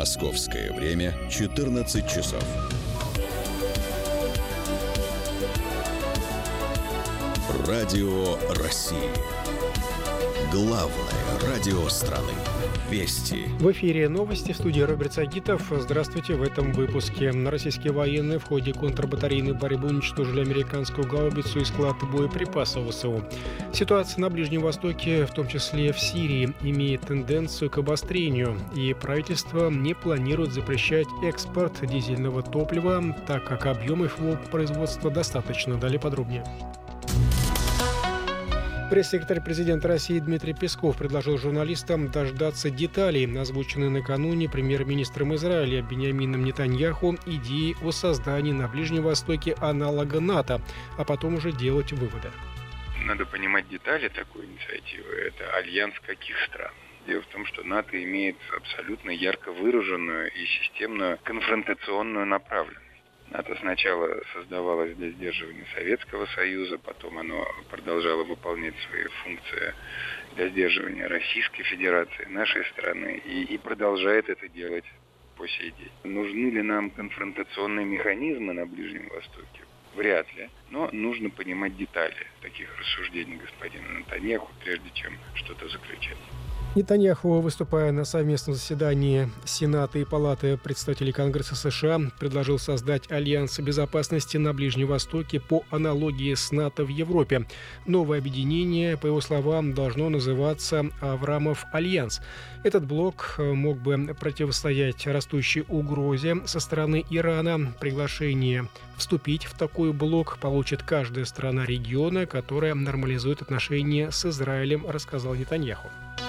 Московское время 14 часов. Радио России. Главное радио страны. Вести. В эфире новости, в студии Роберт Сагитов. Здравствуйте. В этом выпуске. Российские военные в ходе контрбатарейной борьбы уничтожили американскую гаубицу и склад боеприпасов ВСУ. Ситуация на Ближнем Востоке, в том числе в Сирии, имеет тенденцию к обострению, и правительство не планирует запрещать экспорт дизельного топлива, так как объемов его производства достаточно. Далее подробнее. Пресс-секретарь президента России Дмитрий Песков предложил журналистам дождаться деталей, озвученной накануне премьер-министром Израиля Биньямином Нетаньяху, идеи о создании на Ближнем Востоке аналога НАТО, а потом уже делать выводы. Надо понимать детали такой инициативы. Это альянс каких стран? Дело в том, что НАТО имеет абсолютно ярко выраженную и системную конфронтационную направленность. НАТО сначала создавалось для сдерживания Советского Союза, потом оно продолжало выполнять свои функции для сдерживания Российской Федерации, нашей страны, и продолжает это делать по сей день. Нужны ли нам конфронтационные механизмы на Ближнем Востоке? Вряд ли. Но нужно понимать детали таких рассуждений господина Нетаньяху, прежде чем что-то заключать. Нетаньяху, выступая на совместном заседании Сената и Палаты представителей Конгресса США, предложил создать альянс безопасности на Ближнем Востоке по аналогии с НАТО в Европе. Новое объединение, по его словам, должно называться «Аврамов Альянс». Этот блок мог бы противостоять растущей угрозе со стороны Ирана. Приглашение вступить в такой блок получит каждая страна региона, которая нормализует отношения с Израилем, рассказал Нетаньяху.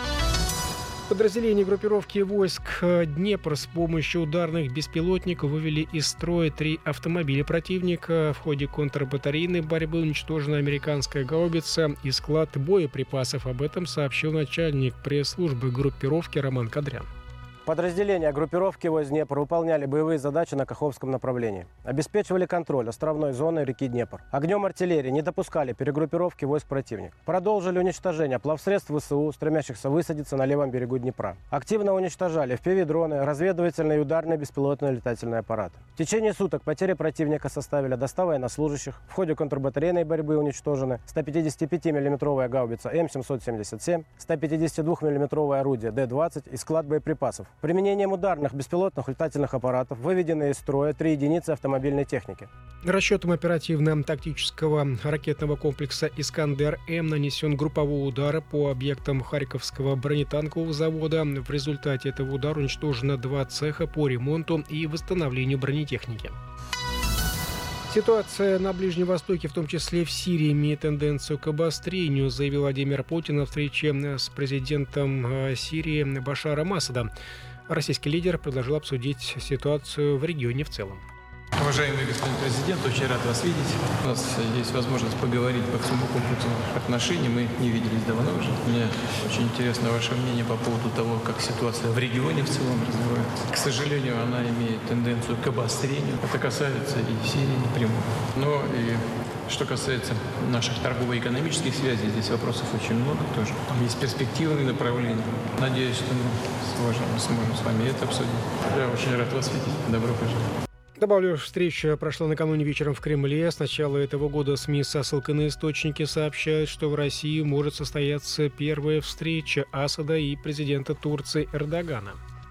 Подразделения группировки войск «Днепр» с помощью ударных беспилотников вывели из строя 3 автомобиля противника. В ходе контрбатарейной борьбы уничтожена американская гаубица и склад боеприпасов. Об этом сообщил начальник пресс-службы группировки Роман Кадрян. Подразделения группировки войск Днепр выполняли боевые задачи на Каховском направлении. Обеспечивали контроль островной зоны реки Днепр. Огнем артиллерии не допускали перегруппировки войск противника. Продолжили уничтожение плавсредств ВСУ, стремящихся высадиться на левом берегу Днепра. Активно уничтожали FPV-дроны, разведывательные и ударные беспилотные летательные аппараты. В течение суток потери противника составили до 100 военнослужащих. В ходе контрбатарейной борьбы уничтожены 155 мм гаубица М777, 152 мм орудие Д-20 и склад боеприпасов. Применением ударных беспилотных летательных аппаратов выведены из строя 3 единицы автомобильной техники. Расчетом оперативно-тактического ракетного комплекса «Искандер-М» нанесен групповой удар по объектам Харьковского бронетанкового завода. В результате этого удара уничтожено 2 цеха по ремонту и восстановлению бронетехники. Ситуация на Ближнем Востоке, в том числе в Сирии, имеет тенденцию к обострению, заявил Владимир Путин на встрече с президентом Сирии Башаром Асадом. Российский лидер предложил обсудить ситуацию в регионе в целом. Уважаемый господин президент, очень рад вас видеть. У нас есть возможность поговорить по всему комплексу отношений. Мы не виделись давно уже. Мне очень интересно ваше мнение по поводу того, как ситуация в регионе в целом развивается. К сожалению, она имеет тенденцию к обострению. Это касается и Сирии напрямую. Но и что касается наших торгово-экономических связей, здесь вопросов очень много тоже. Там есть перспективные направления. Надеюсь, что мы сможем с вами это обсудить. Я очень рад вас видеть. Добро пожаловать. Добавлю, встреча прошла накануне вечером в Кремле. С начала этого года СМИ со ссылкой на источники сообщают, что в России может состояться первая встреча Асада и президента Турции Эрдогана.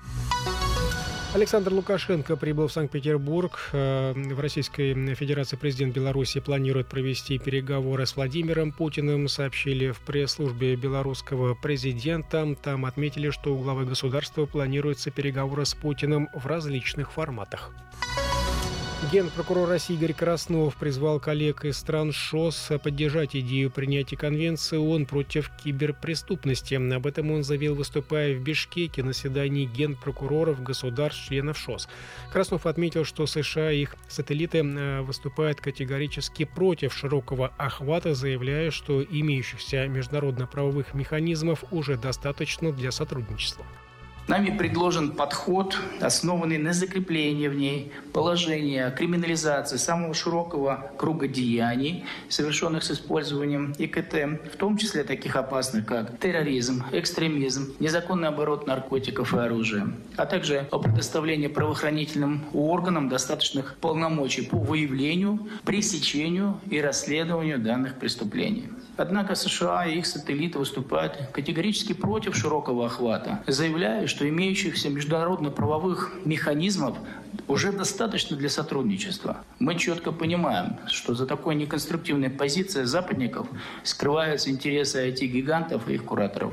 Александр Лукашенко прибыл в Санкт-Петербург. В Российской Федерации президент Беларуси планирует провести переговоры с Владимиром Путиным, сообщили в пресс-службе белорусского президента. Там отметили, что у главы государства планируются переговоры с Путиным в различных форматах. Генпрокурор России Игорь Краснов призвал коллег из стран ШОС поддержать идею принятия Конвенции ООН против киберпреступности. Об этом он заявил, выступая в Бишкеке на заседании генпрокуроров государств-членов ШОС. Краснов отметил, что США и их сателлиты выступают категорически против широкого охвата, заявляя, что имеющихся международно-правовых механизмов уже достаточно для сотрудничества. Нами предложен подход, основанный на закреплении в ней положение о криминализации самого широкого круга деяний, совершенных с использованием ИКТ, в том числе таких опасных, как терроризм, экстремизм, незаконный оборот наркотиков и оружия, а также о предоставлении правоохранительным органам достаточных полномочий по выявлению, пресечению и расследованию данных преступлений. Однако США и их сателлиты выступают категорически против широкого охвата, заявляя, что имеющихся международно-правовых механизмов уже достаточно для сотрудничества. Мы четко понимаем, что за такой неконструктивной позицией западников скрываются интересы IT-гигантов и их кураторов.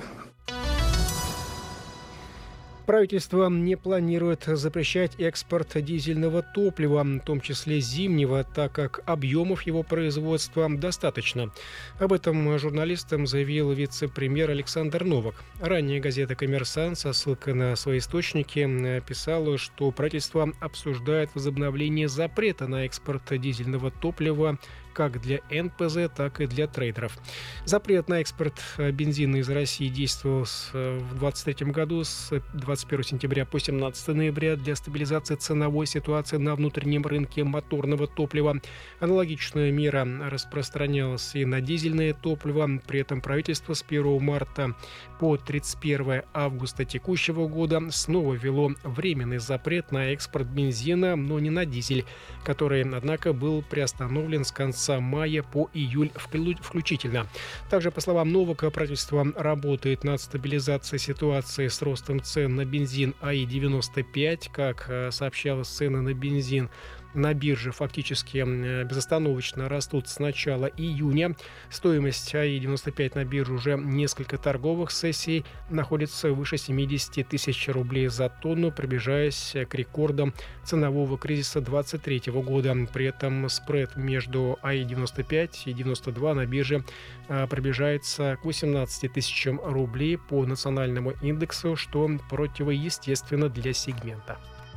Правительство не планирует запрещать экспорт дизельного топлива, в том числе зимнего, так как объемов его производства достаточно. Об этом журналистам заявил вице-премьер Александр Новак. Ранее газета «Коммерсант» со ссылкой на свои источники писала, что правительство обсуждает возобновление запрета на экспорт дизельного топлива как для НПЗ, так и для трейдеров. Запрет на экспорт бензина из России действовал в 2023 году с 21 сентября по 17 ноября для стабилизации ценовой ситуации на внутреннем рынке моторного топлива. Аналогичная мера распространялась и на дизельное топливо. При этом правительство с 1 марта по 31 августа текущего года снова ввело временный запрет на экспорт бензина, но не на дизель, который, однако, был приостановлен с конца мая по июль включительно. Также, по словам Новака, правительство работает над стабилизацией ситуации с ростом цен на бензин АИ-95. Как сообщалось, цены на бензин на бирже фактически безостановочно растут с начала июня. Стоимость АИ-95 на бирже уже несколько торговых сессий находится выше 70 тысяч рублей за тонну, приближаясь к рекордам ценового кризиса 2023 года. При этом спред между АИ-95 и 92 на бирже приближается к 18 тысячам рублей по национальному индексу, что противоестественно для сегмента.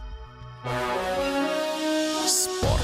Спорт.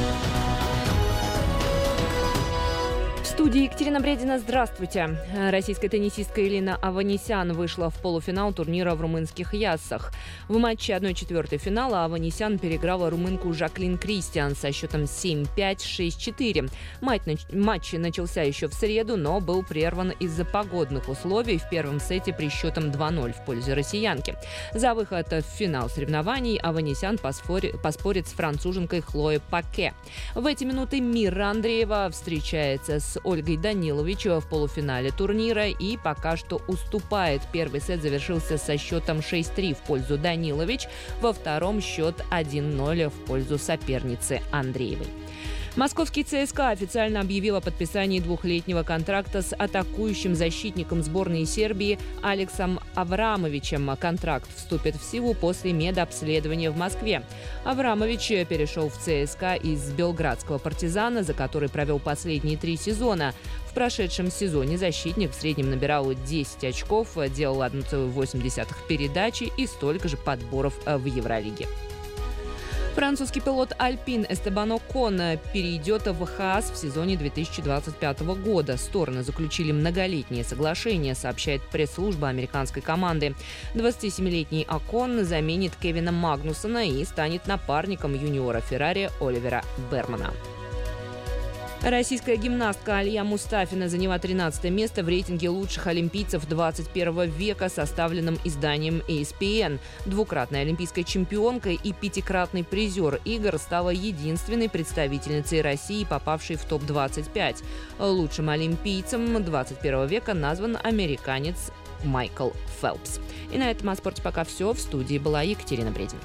В студии Екатерина Бредина. Здравствуйте. Российская теннисистка Элина Аванесян вышла в полуфинал турнира в румынских Яссах. В матче 1/4 финала Аванесян переиграла румынку Жаклин Кристиан со счетом 7-5, 6-4. Матч начался еще в среду, но был прерван из-за погодных условий в первом сете при счетом 2-0 в пользу россиянки. За выход в финал соревнований Аванесян поспорит с француженкой Хлоей Паке. В эти минуты Мира Андреева встречается с Ольгой Данилович в полуфинале турнира и пока что уступает. Первый сет завершился со счетом 6-3 в пользу Данилович, во втором счет 1-0 в пользу соперницы Андреевой. Московский ЦСКА официально объявил о подписании двухлетнего контракта с атакующим защитником сборной Сербии Алексом Аврамовичем. Контракт вступит в силу после медобследования в Москве. Аврамович перешел в ЦСКА из белградского «Партизана», за который провел последние 3 сезона. В прошедшем сезоне защитник в среднем набирал 10 очков, делал 1,8 передачи и столько же подборов в Евролиге. Французский пилот Альпин Эстебан Окон перейдет в Хаас в сезоне 2025 года. Стороны заключили многолетнее соглашение, сообщает пресс-служба американской команды. 27-летний Окон заменит Кевина Магнусона и станет напарником юниора Феррари Оливера Бермана. Российская гимнастка Алия Мустафина заняла 13 место в рейтинге лучших олимпийцев 21 века, составленном изданием ESPN. Двукратная олимпийская чемпионка и 5-кратный призер игр стала единственной представительницей России, попавшей в топ-25. Лучшим олимпийцем 21 века назван американец Майкл Фелпс. И на этом о спорте пока все. В студии была Екатерина Бредина.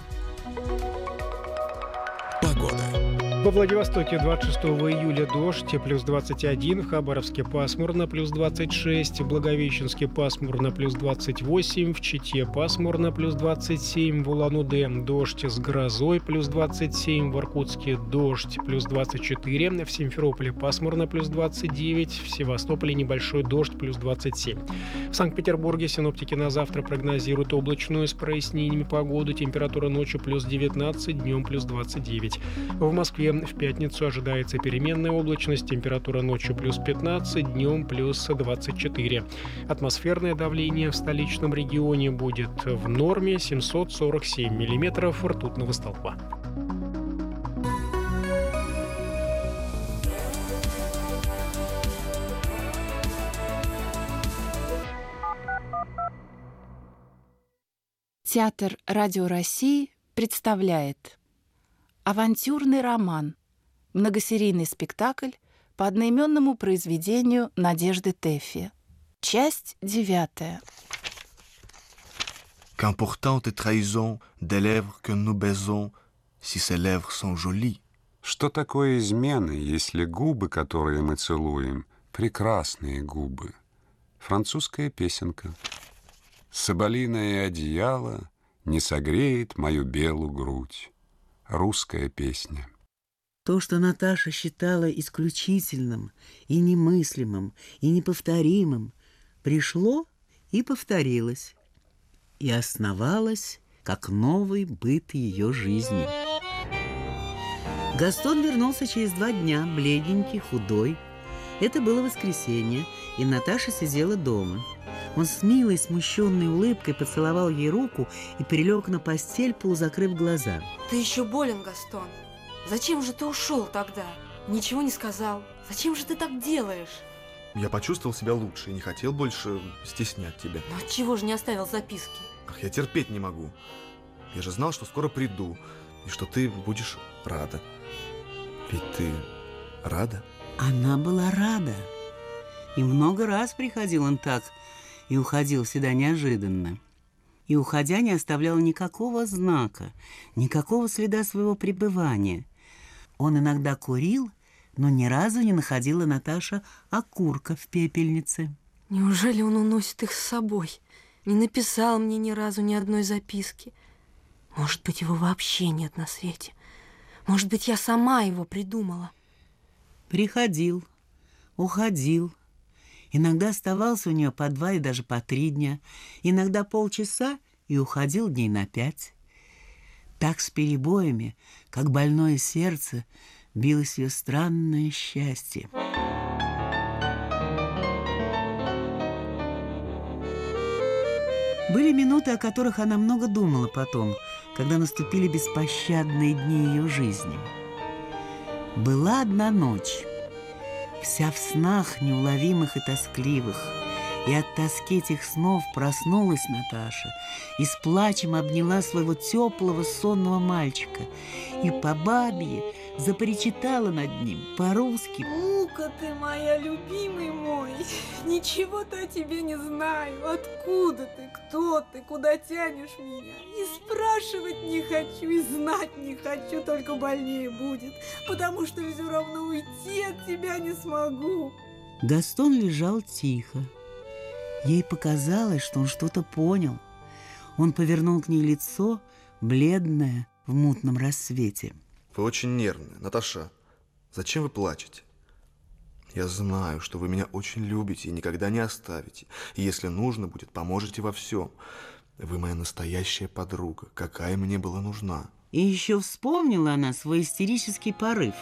Погода. Во Владивостоке 26 июля дождь, плюс 21, в Хабаровске пасмурно, плюс 26, в Благовещенске пасмурно, плюс 28, в Чите пасмурно, плюс 27, в Улан-Удэ дождь с грозой, плюс 27, в Иркутске дождь, плюс 24, в Симферополе пасмурно, плюс 29, в Севастополе небольшой дождь, плюс 27. В Санкт-Петербурге синоптики на завтра прогнозируют облачную с прояснениями погоду, температура ночью плюс 19, днем плюс 29. В Москве в пятницу ожидается переменная облачность, температура ночью плюс 15, днем плюс 24. Атмосферное давление в столичном регионе будет в норме 747 миллиметров ртутного столба. Театр Радио России представляет авантюрный роман, многосерийный спектакль по одноименному произведению Надежды Тэффи. Часть 9. Qu'importante trahison des lèvres que nous baisons, si ces lèvres sont jolies. Что такое измены, если губы, которые мы целуем, прекрасные губы? Французская песенка. Соболиное одеяло не согреет мою белую грудь. Русская песня. То, что Наташа считала исключительным и немыслимым, и неповторимым, пришло и повторилось, и основалось как новый быт ее жизни. Гастон вернулся через 2 дня, бледненький, худой. Это было воскресенье, и Наташа сидела дома. Он с милой, смущенной улыбкой поцеловал ей руку и перелег на постель, полузакрыв глаза. Ты еще болен, Гастон. Зачем же ты ушел тогда? Ничего не сказал. Зачем же ты так делаешь? Я почувствовал себя лучше и не хотел больше стеснять тебя. Но отчего же не оставил записки? Ах, я терпеть не могу. Я же знал, что скоро приду, и что ты будешь рада. Ведь ты рада? Она была рада. И много раз приходил он так, и уходил всегда неожиданно. И, уходя, не оставлял никакого знака, никакого следа своего пребывания. Он иногда курил, но ни разу не находила Наташа окурка в пепельнице. Неужели он уносит их с собой? Не написал мне ни разу ни одной записки. Может быть, его вообще нет на свете. Может быть, я сама его придумала. Приходил, уходил. Иногда оставался у нее по 2 и даже по 3 дня. Иногда полчаса и уходил дней на 5. Так с перебоями, как больное сердце, билось ее странное счастье. Были минуты, о которых она много думала потом, когда наступили беспощадные дни ее жизни. Была одна ночь, вся в снах неуловимых и тоскливых, и от тоски этих снов проснулась Наташа и с плачем обняла своего теплого сонного мальчика и по бабье запричитала над ним по-русски. Мука ты моя, любимый мой, ничего-то о тебе не знаю. Откуда ты, кто ты, куда тянешь меня? И спрашивать не хочу, и знать не хочу, только больнее будет, потому что все равно уйти от тебя не смогу. Гастон лежал тихо. Ей показалось, что он что-то понял. Он повернул к ней лицо, бледное в мутном рассвете. Вы очень нервны, Наташа. Зачем вы плачете? Я знаю, что вы меня очень любите и никогда не оставите. И если нужно будет, поможете во всем. Вы моя настоящая подруга, какая мне была нужна. И еще вспомнила она свой истерический порыв.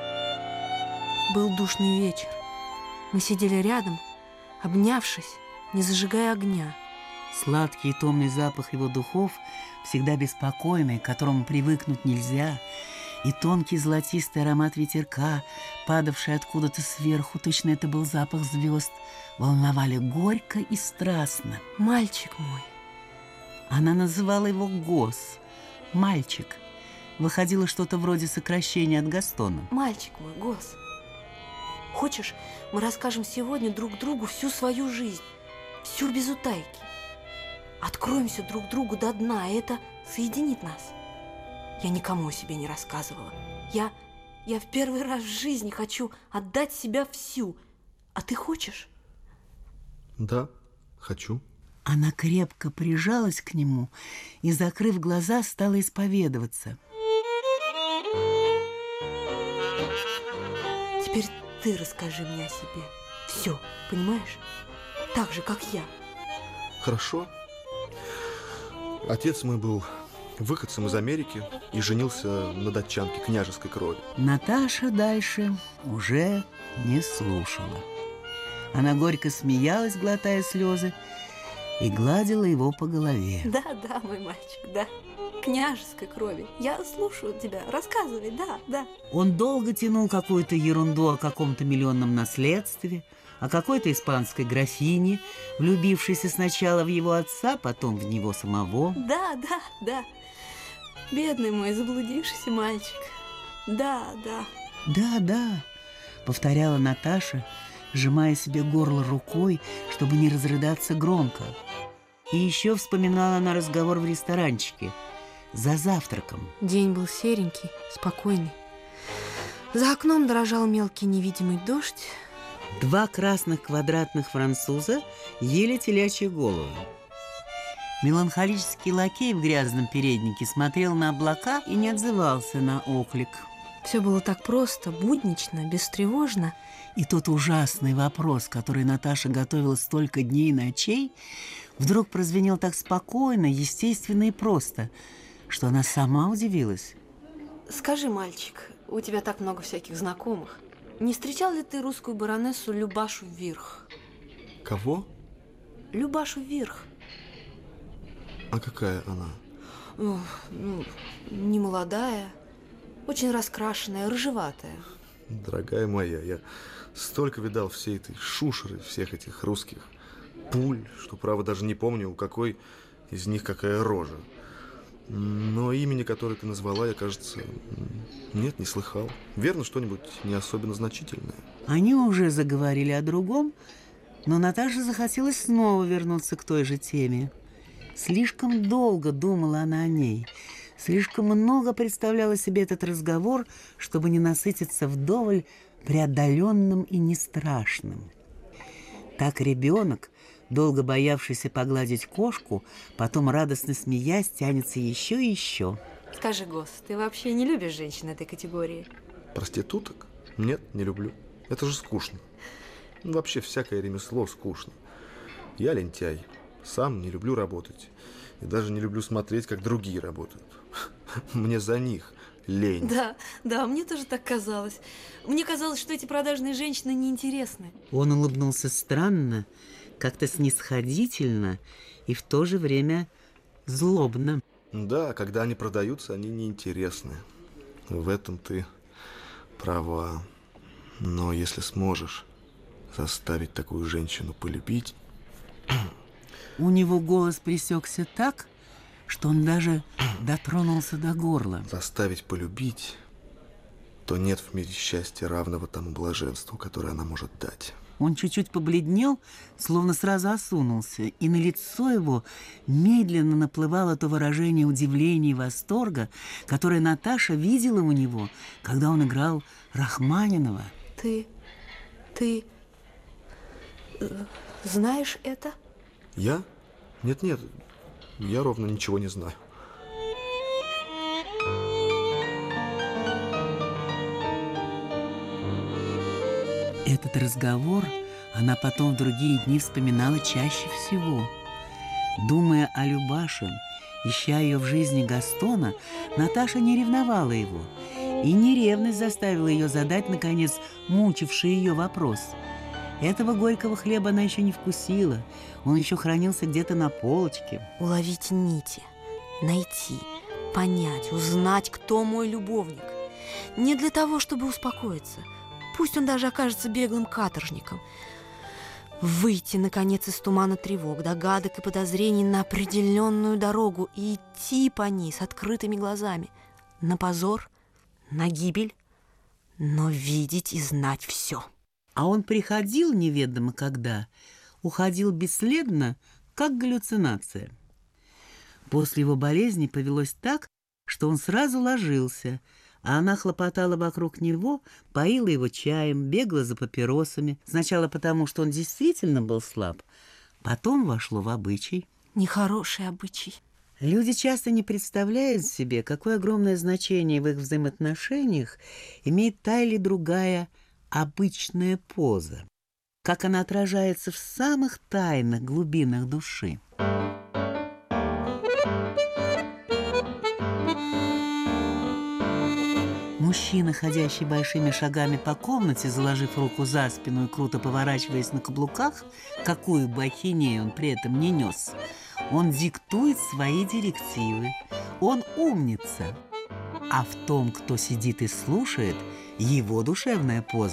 Был душный вечер. Мы сидели рядом, обнявшись, не зажигая огня. Сладкий и томный запах его духов, всегда беспокойный, к которому привыкнуть нельзя, и тонкий золотистый аромат ветерка, падавший откуда-то сверху, точно это был запах звезд, волновали горько и страстно. Мальчик мой. Она называла его Гос, мальчик. Выходило что-то вроде сокращения от Гастона. Мальчик мой, Гос. Хочешь, мы расскажем сегодня друг другу всю свою жизнь, всю без утайки. Откроемся друг другу до дна, и это соединит нас. Я никому о себе не рассказывала. Я в первый раз в жизни хочу отдать себя всю. А ты хочешь? Да, хочу. Она крепко прижалась к нему и, закрыв глаза, стала исповедоваться. Теперь ты расскажи мне о себе. Все, понимаешь? Так же, как я. Хорошо. Отец мой был выходцем из Америки и женился на датчанке княжеской крови. Наташа дальше уже не слушала. Она горько смеялась, глотая слезы, и гладила его по голове. Да, мой мальчик, да. Княжеской крови. Я слушаю тебя. Рассказывай, да. Он долго тянул какую-то ерунду о каком-то миллионном наследстве, о какой-то испанской графине, влюбившейся сначала в его отца, потом в него самого. Да. Бедный мой заблудившийся мальчик. Да. Да, повторяла Наташа, сжимая себе горло рукой, чтобы не разрыдаться громко. И еще вспоминала она разговор в ресторанчике за завтраком. День был серенький, спокойный. За окном дрожал мелкий невидимый дождь. 2 красных квадратных француза ели телячьи головы. Меланхолический лакей в грязном переднике смотрел на облака и не отзывался на оклик. Все было так просто, буднично, бестревожно. И тот ужасный вопрос, который Наташа готовила столько дней и ночей, вдруг прозвенел так спокойно, естественно и просто, что она сама удивилась. Скажи, мальчик, у тебя так много всяких знакомых. Не встречал ли ты русскую баронессу Любашу Вирх? Кого? Любашу Вирх. А какая она? Не молодая, очень раскрашенная, рыжеватая. Дорогая моя, я столько видал всей этой шушеры, всех этих русских пуль, что, право, даже не помню, у какой из них какая рожа. Но имени, которое ты назвала, я, кажется, нет, не слыхал. Верно, что-нибудь не особенно значительное. Они уже заговорили о другом, но Наташе захотелось снова вернуться к той же теме. Слишком долго думала она о ней, слишком много представляла себе этот разговор, чтобы не насытиться вдоволь преодоленным и нестрашным. Так ребенок, долго боявшийся погладить кошку, потом радостно смеясь, тянется еще и еще. Скажи, Гос, ты вообще не любишь женщин этой категории? Проституток? Нет, не люблю. Это же скучно. Вообще всякое ремесло скучно. Я лентяй. Сам не люблю работать. И даже не люблю смотреть, как другие работают. Мне за них лень. Да, мне тоже так казалось. Мне казалось, что эти продажные женщины неинтересны. Он улыбнулся странно, как-то снисходительно и в то же время злобно. Да, когда они продаются, они неинтересны. В этом ты права. Но если сможешь заставить такую женщину полюбить... У него голос пресекся так, что он даже дотронулся до горла. Заставить полюбить, то нет в мире счастья, равного тому блаженству, которое она может дать. Он чуть-чуть побледнел, словно сразу осунулся, и на лицо его медленно наплывало то выражение удивления и восторга, которое Наташа видела у него, когда он играл Рахманинова. Ты знаешь это? Я? Нет, я ровно ничего не знаю. Этот разговор она потом в другие дни вспоминала чаще всего. Думая о Любаше, ища ее в жизни Гастона, Наташа не ревновала его. И не ревность заставила ее задать, наконец, мучивший ее вопрос. Этого горького хлеба она еще не вкусила. Он еще хранился где-то на полочке. Уловить нити, найти, понять, узнать, кто мой любовник. Не для того, чтобы успокоиться. Пусть он даже окажется беглым каторжником. Выйти, наконец, из тумана тревог, догадок и подозрений на определенную дорогу и идти по ней с открытыми глазами. На позор, на гибель, но видеть и знать все. А он приходил неведомо когда, уходил бесследно, как галлюцинация. После его болезни повелось так, что он сразу ложился, а она хлопотала вокруг него, поила его чаем, бегала за папиросами. Сначала потому, что он действительно был слаб, потом вошло в обычай. Нехороший обычай. Люди часто не представляют себе, какое огромное значение в их взаимоотношениях имеет та или другая обычная поза, как она отражается в самых тайных глубинах души. Мужчина, ходящий большими шагами по комнате, заложив руку за спину и круто поворачиваясь на каблуках, какую бы ахинею он при этом не нес, он диктует свои директивы, он умница. А в том, кто сидит и слушает, его душевная поза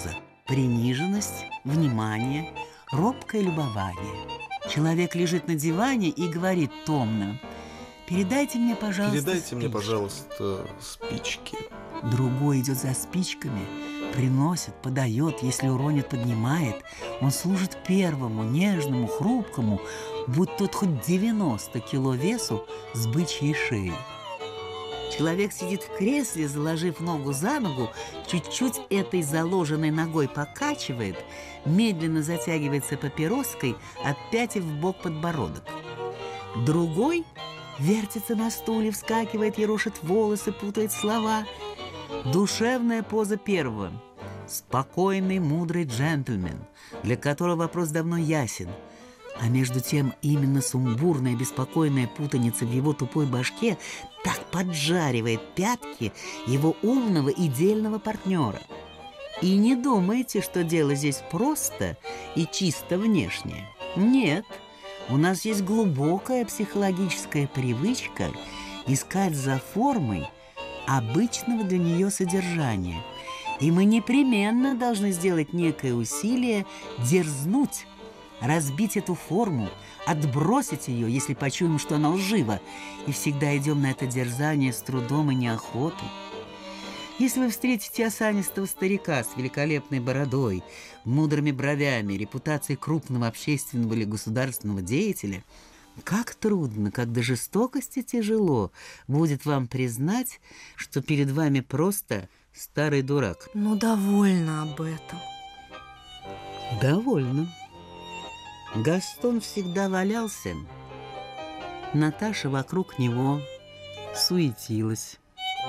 приниженность, внимание, робкое любование. Человек лежит на диване и говорит томно: «Передайте мне, пожалуйста, спички». Другой идет за спичками, приносит, подает, если уронит, поднимает. Он служит первому, нежному, хрупкому, будь тот хоть 90 кило весу с бычьей шеей. Человек сидит в кресле, заложив ногу за ногу, чуть-чуть этой заложенной ногой покачивает, медленно затягивается папироской, отпятив в бок подбородок. Другой вертится на стуле, вскакивает, ерошит волосы, путает слова. Душевная поза первого. Спокойный, мудрый джентльмен, для которого вопрос давно ясен. А между тем именно сумбурная, беспокойная путаница в его тупой башке так поджаривает пятки его умного и дельного партнера. И не думайте, что дело здесь просто и чисто внешнее. Нет, у нас есть глубокая психологическая привычка искать за формой обычного для нее содержания. И мы непременно должны сделать некое усилие дерзнуть, разбить эту форму, отбросить ее, если почуем, что она лжива, и всегда идем на это дерзание с трудом и неохотой. Если вы встретите осанистого старика с великолепной бородой, мудрыми бровями, репутацией крупного общественного или государственного деятеля, как трудно, как до жестокости тяжело будет вам признать, что перед вами просто старый дурак. Ну, довольно об этом. Довольно. Гастон всегда валялся. Наташа вокруг него суетилась.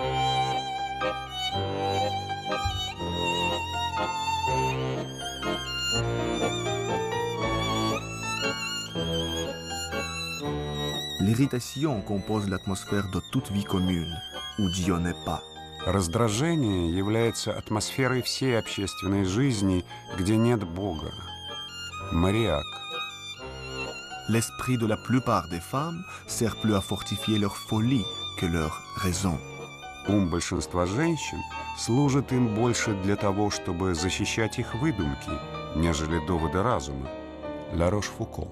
L'irritation compose l'atmosphère de toute vie commune, où Dieu n'est pas. Раздражение является атмосферой всей общественной жизни, где нет Бога. Мариак. L'esprit de la plupart des femmes sert plus à fortifier leur folie que leur raison. Ум большинства женщин служит им больше для того, чтобы защищать их выдумки, нежели доводы разума. Ла Рош-Фуко.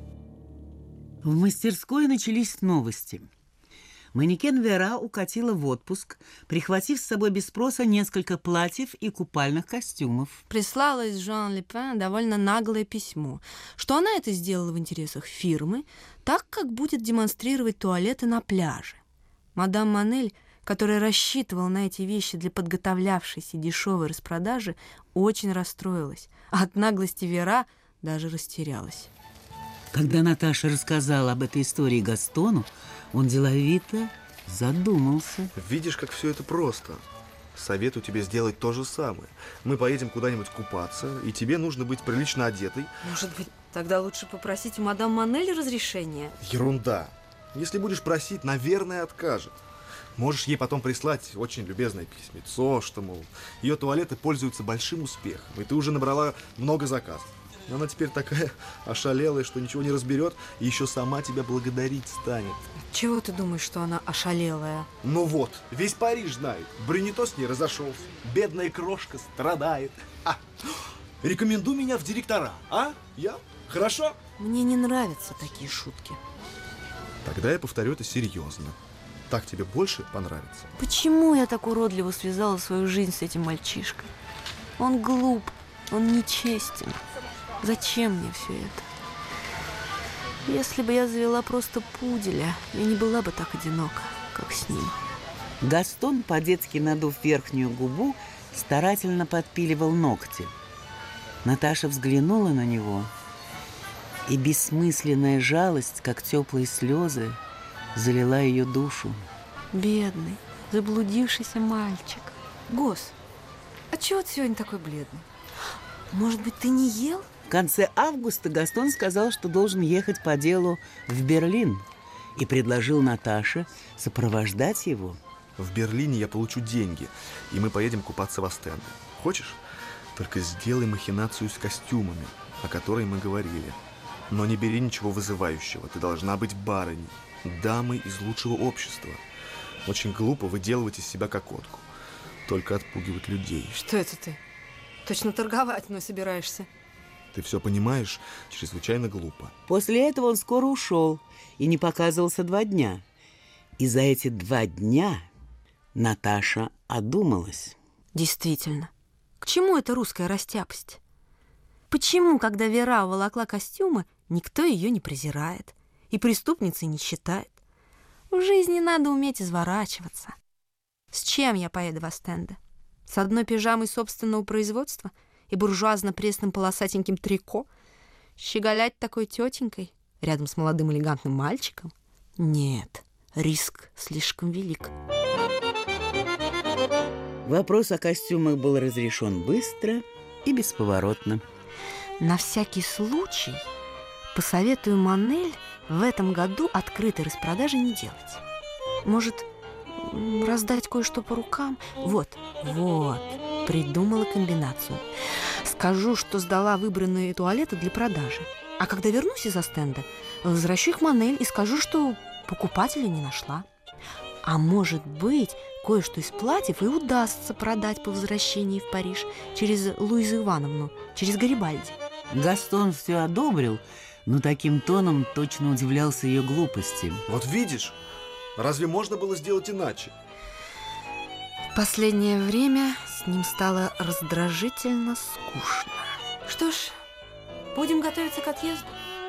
В мастерской начались новости. Манекен Вера укатила в отпуск, прихватив с собой без спроса несколько платьев и купальных костюмов. Прислала из Жан Лепен довольно наглое письмо, что она это сделала в интересах фирмы, так как будет демонстрировать туалеты на пляже. Мадам Манель, которая рассчитывала на эти вещи для подготовлявшейся дешевой распродажи, очень расстроилась, а от наглости Вера даже растерялась. Когда Наташа рассказала об этой истории Гастону, он деловито задумался. Видишь, как все это просто. Советую тебе сделать то же самое. Мы поедем куда-нибудь купаться, и тебе нужно быть прилично одетой. Может быть, тогда лучше попросить у мадам Манель разрешения? Ерунда. Если будешь просить, наверное, откажет. Можешь ей потом прислать очень любезное письмецо, что, мол, ее туалеты пользуются большим успехом, и ты уже набрала много заказов. Она теперь такая ошалелая, что ничего не разберет, и еще сама тебя благодарить станет. Чего ты думаешь, что она ошалелая? Ну вот, весь Париж знает. Брюнето с ней разошелся. Бедная крошка страдает. Рекомендуй меня в директора, а? Я? Хорошо? Мне не нравятся такие шутки. Тогда я повторю это серьезно. Так тебе больше понравится. Почему я так уродливо связала свою жизнь с этим мальчишкой? Он глуп, он нечестен. Зачем мне все это? Если бы я завела просто пуделя, я не была бы так одинока, как с ним. Гастон, по-детски надув верхнюю губу, старательно подпиливал ногти. Наташа взглянула на него, и бессмысленная жалость, как теплые слезы, залила ее душу. Бедный, заблудившийся мальчик. Гос, а чего ты сегодня такой бледный? Может быть, ты не ел? В конце августа Гастон сказал, что должен ехать по делу в Берлин, и предложил Наташе сопровождать его. В Берлине я получу деньги, и мы поедем купаться в Остенде. Хочешь? Только сделай махинацию с костюмами, о которой мы говорили. Но не бери ничего вызывающего, ты должна быть барыней, дамой из лучшего общества. Очень глупо выделывать из себя кокотку, только отпугивать людей. Что это ты? Точно торговать мной собираешься. Ты все понимаешь, чрезвычайно глупо. После этого он скоро ушел и не показывался 2 дня. И за эти 2 дня Наташа одумалась. Действительно, к чему эта русская растяпость? Почему, когда Вера волокла костюмы, никто ее не презирает и преступницей не считает? В жизни надо уметь изворачиваться. С чем я поеду в Остенде? С одной пижамой собственного производства и буржуазно-пресным полосатеньким трико? Щеголять такой тетенькой рядом с молодым элегантным мальчиком? Нет, риск слишком велик. Вопрос о костюмах был разрешен быстро и бесповоротно. На всякий случай посоветую Манель в этом году открытой распродажи не делать. Может, раздать кое-что по рукам? Вот, придумала комбинацию. Скажу, что сдала выбранные туалеты для продажи. А когда вернусь из Остенда, возвращу их Манель и скажу, что покупателя не нашла. А может быть, кое-что из платьев и удастся продать по возвращении в Париж через Луизу Ивановну, через Гарибальди. Гастон все одобрил, но таким тоном точно удивлялся ее глупости. Вот видишь, разве можно было сделать иначе? В последнее время с ним стало раздражительно скучно. Что ж, будем готовиться к отъезду.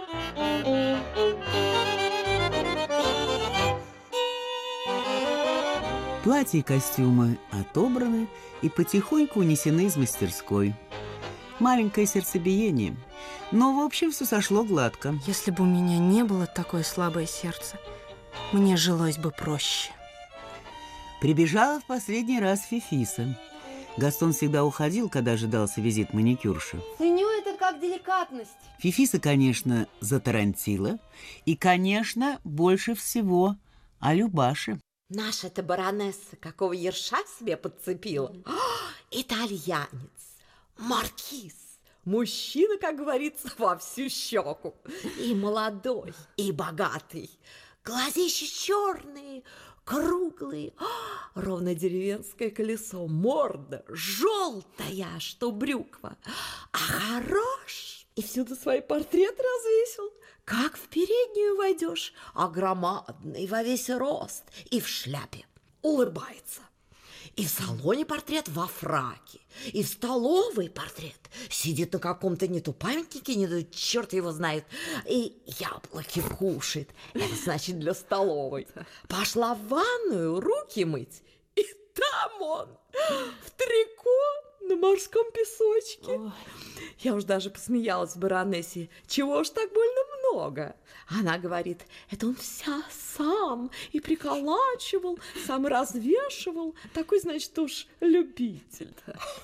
Платья и костюмы отобраны и потихоньку унесены из мастерской. Маленькое сердцебиение, но в общем все сошло гладко. Если бы у меня не было такое слабое сердце, мне жилось бы проще. Прибежала в последний раз Фифиса. Гастон всегда уходил, когда ожидался визит маникюрши. Ценю это как деликатность. Фифиса, конечно, затарантила. И, конечно, больше всего о Любаше. Наша-то баронесса какого ерша себе подцепила. Итальянец, маркиз, мужчина, как говорится, во всю щеку. И молодой, и богатый. Глазища черные, круглые, ровно деревенское колесо. Морда желтая, что брюква. А хорош, и всюду свои портреты развесил. Как в переднюю войдешь, а громадный во весь рост и в шляпе улыбается. И в салоне портрет во фраке, и в столовой портрет сидит на каком-то не то памятнике, не то черт его знает, и яблоки кушает. Это значит для столовой. Пошла в ванную руки мыть, и там он в трико на морском песочке. Ой. Я уж даже посмеялась баронессе. Чего уж так больно много? Она говорит, это он вся сам и приколачивал, сам развешивал. Такой, значит, уж любитель.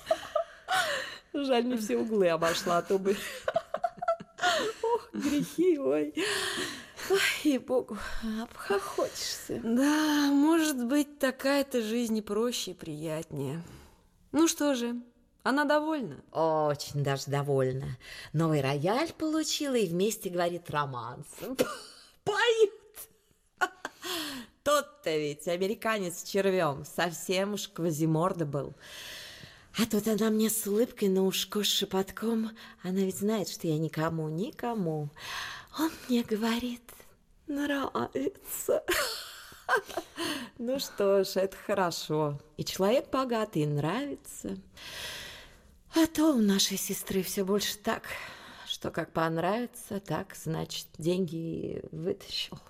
Жаль, не все углы обошла, а то бы... Ох, грехи, ой. Ой, ей-богу, обхохочешься. Да, может быть, такая-то жизнь и проще, и приятнее. Ну что же, она довольна? Очень даже довольна. Новый рояль получила и вместе, говорит, романс. Поют. Тот-то ведь американец с червем, совсем уж квазиморда был. А тут она мне с улыбкой на ушко с шепотком. Она ведь знает, что я никому. Он мне говорит, нравится. Ну что ж, это хорошо. И человек богатый, и нравится. А то у нашей сестры все больше так, что как понравится, так, значит, деньги вытащил.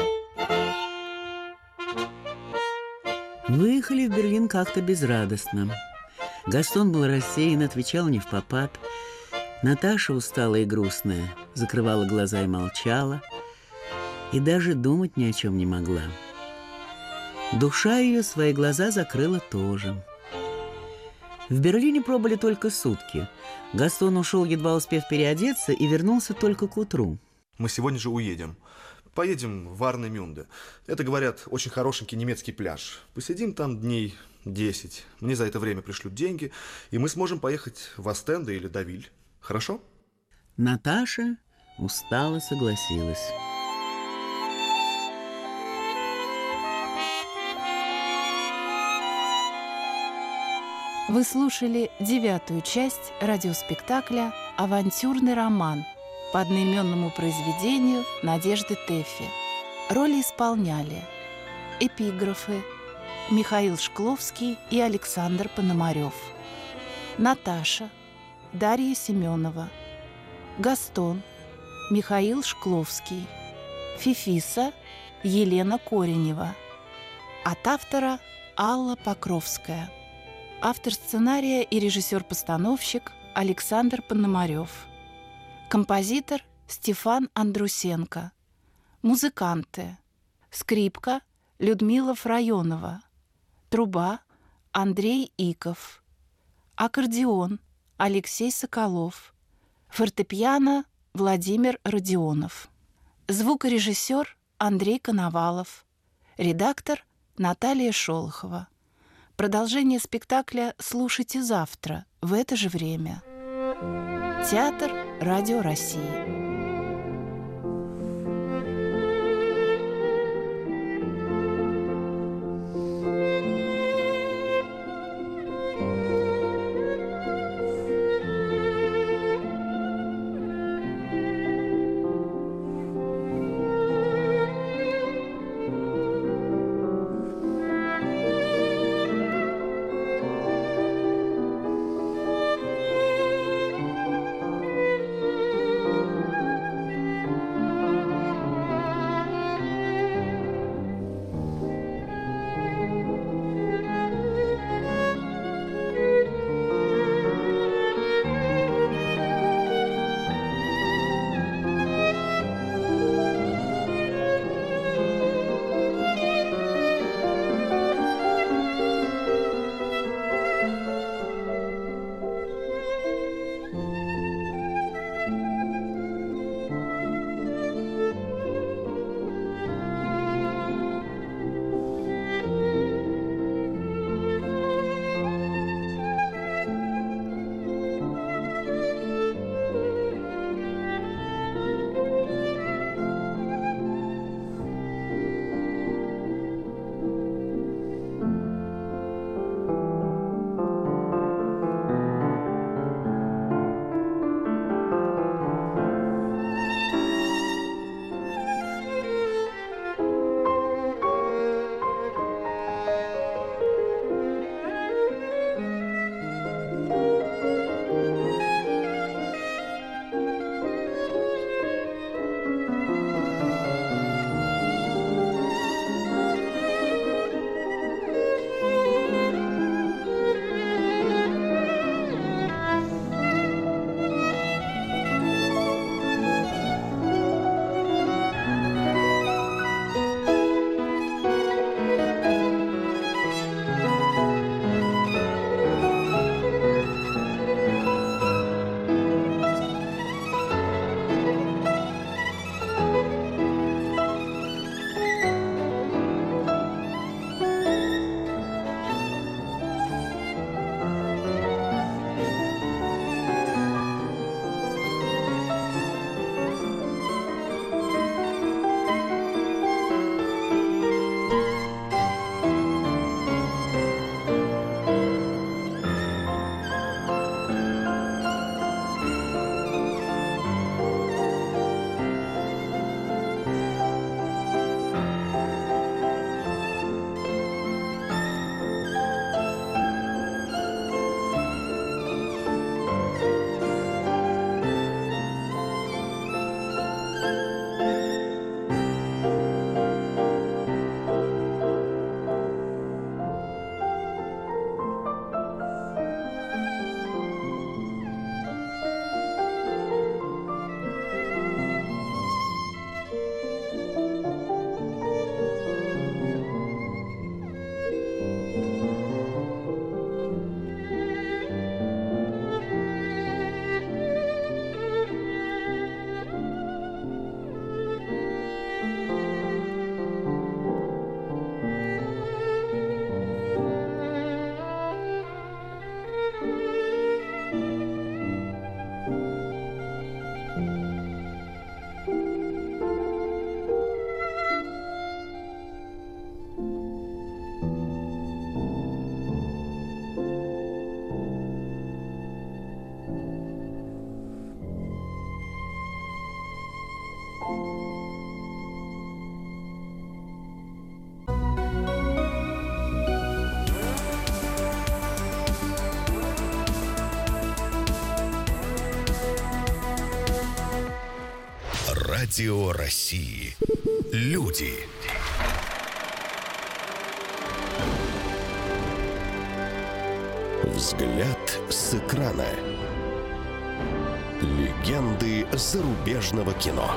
Выехали в Берлин как-то безрадостно. Гастон был рассеян, отвечал невпопад. Наташа, усталая и грустная, закрывала глаза и молчала. И даже думать ни о чем не могла. Душа ее свои глаза закрыла тоже. В Берлине пробыли только сутки. Гастон ушел, едва успев переодеться, и вернулся только к утру. Мы сегодня же уедем. Поедем в Варнемюнде. Это, говорят, очень хорошенький немецкий пляж. Посидим там дней 10. Мне за это время пришлют деньги, и мы сможем поехать в Остенде или Давиль. Хорошо? Наташа устало согласилась. Вы слушали 9-ю часть радиоспектакля «Авантюрный роман» по одноименному произведению Надежды Тэффи. Роли исполняли эпиграфы Михаил Шкловский и Александр Пономарев, Наташа Дарья Семенова, Гастон Михаил Шкловский, Фифиса Елена Коренева, от автора Алла Покровская. Автор сценария и режиссер-постановщик Александр Пономарев. Композитор Стефан Андрусенко. Музыканты: скрипка Людмила Фрайонова, труба Андрей Иков, аккордеон Алексей Соколов, фортепиано Владимир Родионов, звукорежиссер Андрей Коновалов, редактор Наталья Шолохова. Продолжение спектакля слушайте завтра в это же время. Театр Радио России. Радио России. Люди. Взгляд с экрана. Легенды зарубежного кино.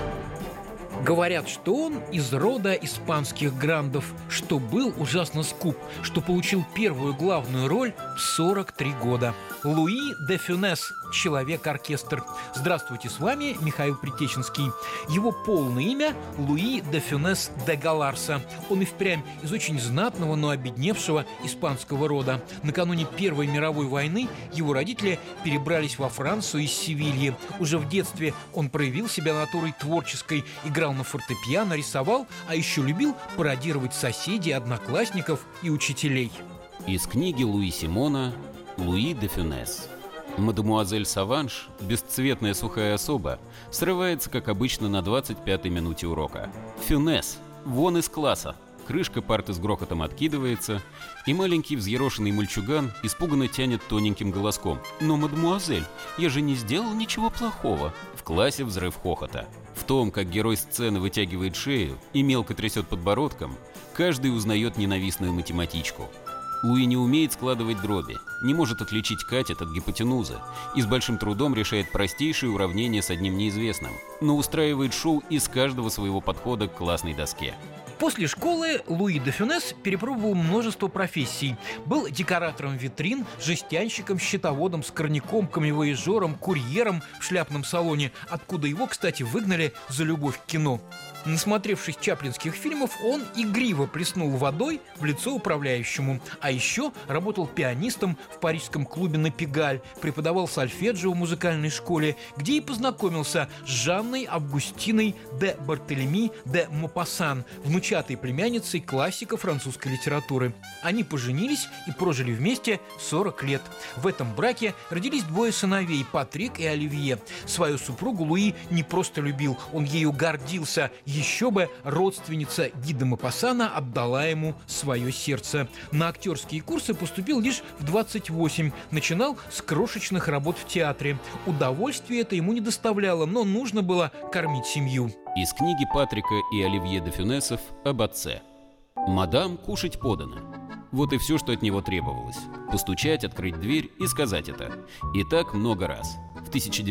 Говорят, что он из рода испанских грандов, что был ужасно скуп, что получил первую главную роль в 43 года. Луи де Фюнес, Человек-оркестр. Здравствуйте, с вами Михаил Притеченский. Его полное имя – Луи де Фюнес де Галарса. Он и впрямь из очень знатного, но обедневшего испанского рода. Накануне Первой мировой войны его родители перебрались во Францию из Севильи. Уже в детстве он проявил себя натурой творческой, играл на фортепиано, рисовал, а еще любил пародировать соседей, одноклассников и учителей. Из книги Луи Симона «Луи де Фюнес». Мадемуазель Саванш, бесцветная сухая особа, срывается, как обычно, на 25-й минуте урока. Фюнес, вон из класса. Крышка парты с грохотом откидывается, и маленький взъерошенный мальчуган испуганно тянет тоненьким голоском: «Но, мадемуазель, я же не сделал ничего плохого». В классе взрыв хохота. В том, как герой сцены вытягивает шею и мелко трясет подбородком, каждый узнает ненавистную математичку. Луи не умеет складывать дроби, не может отличить катет от гипотенузы и с большим трудом решает простейшие уравнения с одним неизвестным, но устраивает шоу из каждого своего подхода к классной доске. После школы Луи де Фюнес перепробовал множество профессий. Был декоратором витрин, жестянщиком, счетоводом, скорняком, камевояжером, курьером в шляпном салоне, откуда его, кстати, выгнали за любовь к кино. Насмотревшись чаплинских фильмов, он игриво плеснул водой в лицо управляющему. А еще работал пианистом в парижском клубе «На Пегаль», преподавал сольфеджио в музыкальной школе, где и познакомился с Жанной Августиной де Бартелеми де Мопассан, внучатой племянницей классика французской литературы. Они поженились и прожили вместе 40 лет. В этом браке родились двое сыновей – Патрик и Оливье. Свою супругу Луи не просто любил, он ею гордился. Еще бы родственница Ги де Мопассана отдала ему свое сердце. На актерские курсы поступил лишь в 28, начинал с крошечных работ в театре. Удовольствие это ему не доставляло, но нужно было кормить семью. Из книги Патрика и Оливье де Фюнесов об отце. «Мадам, кушать подано». Вот и все, что от него требовалось. Постучать, открыть дверь и сказать это. И так много раз. В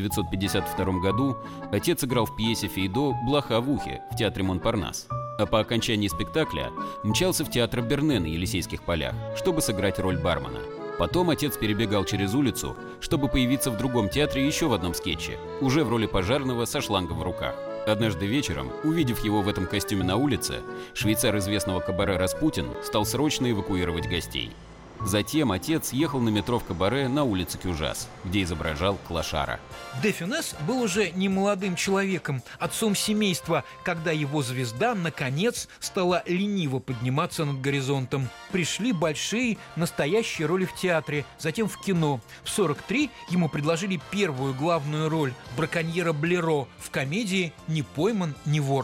1952 году отец играл в пьесе Фейдо «Блоха в ухе» в театре Монпарнас. А по окончании спектакля мчался в театр Берне на Елисейских полях, чтобы сыграть роль бармена. Потом отец перебегал через улицу, чтобы появиться в другом театре еще в одном скетче, уже в роли пожарного со шлангом в руках. Однажды вечером, увидев его в этом костюме на улице, швейцар известного кабаре Распутин стал срочно эвакуировать гостей. Затем отец ехал на метро в кабаре на улице Кюжас, где изображал клошара. Де Фюнес был уже не молодым человеком, отцом семейства, когда его звезда, наконец, стала лениво подниматься над горизонтом. Пришли большие, настоящие роли в театре, затем в кино. В 43 ему предложили первую главную роль – браконьера Блеро в комедии «Не пойман, не вор».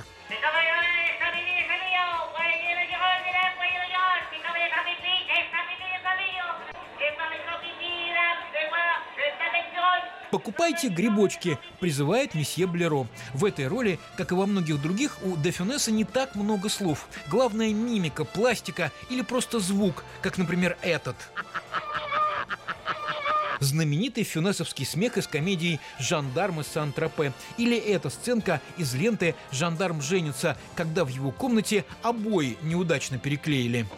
«Покупайте грибочки», призывает месье Блеро. В этой роли, как и во многих других, у де Фюнеса не так много слов. Главное – мимика, пластика или просто звук, как, например, этот. Знаменитый фюнесовский смех из комедии «Жандарм из Сан-Тропе». Или эта сценка из ленты «Жандарм женится», когда в его комнате обои неудачно переклеили.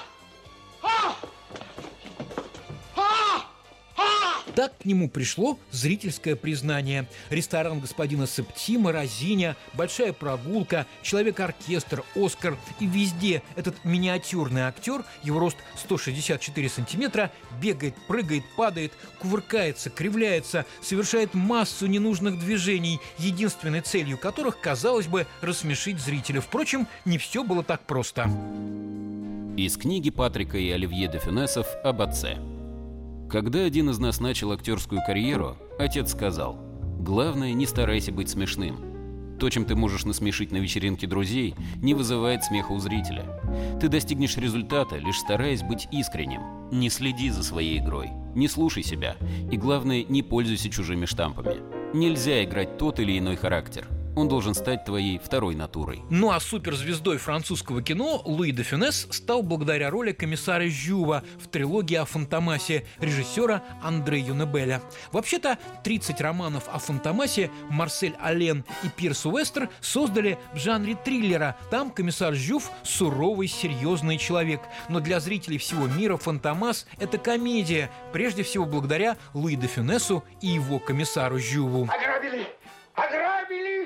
Так к нему пришло зрительское признание. Ресторан господина Септима, Розиня, Большая прогулка, Человек-оркестр, Оскар. И везде этот миниатюрный актер, его рост 164 сантиметра, бегает, прыгает, падает, кувыркается, кривляется, совершает массу ненужных движений, единственной целью которых, казалось бы, рассмешить зрителя. Впрочем, не все было так просто. Из книги Патрика и Оливье де Фюнесов об отце. Когда один из нас начал актерскую карьеру, отец сказал: «Главное, не старайся быть смешным. То, чем ты можешь насмешить на вечеринке друзей, не вызывает смеха у зрителя. Ты достигнешь результата, лишь стараясь быть искренним. Не следи за своей игрой, не слушай себя и, главное, не пользуйся чужими штампами. Нельзя играть тот или иной характер. Он должен стать твоей второй натурой. Ну а суперзвездой французского кино Луи де Фюнес стал благодаря роли комиссара Жюва в трилогии о Фантомасе режиссера Андре Юнебеля. Вообще-то 30 романов о Фантомасе Марсель Аллен и Пирс Уэстер создали в жанре триллера. Там комиссар Жюв – суровый, серьезный человек. Но для зрителей всего мира Фантомас – это комедия, прежде всего благодаря Луи де Фюнесу и его комиссару Жюву. Ограбили! Ограбили!